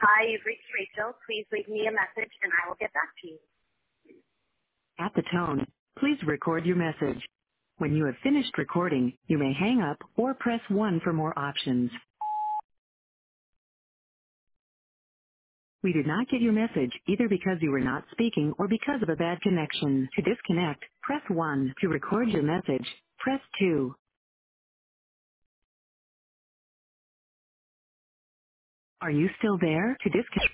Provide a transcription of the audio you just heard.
Hi, you've reached Rachel. Please leave me a message and I will get back to you. At the tone, please record your message. When you have finished recording, you may hang up or press 1 for more options. We did not get your message either because you were not speaking or because of a bad connection. To disconnect, press 1. To record your message, press 2. Are you still there? To disconnect.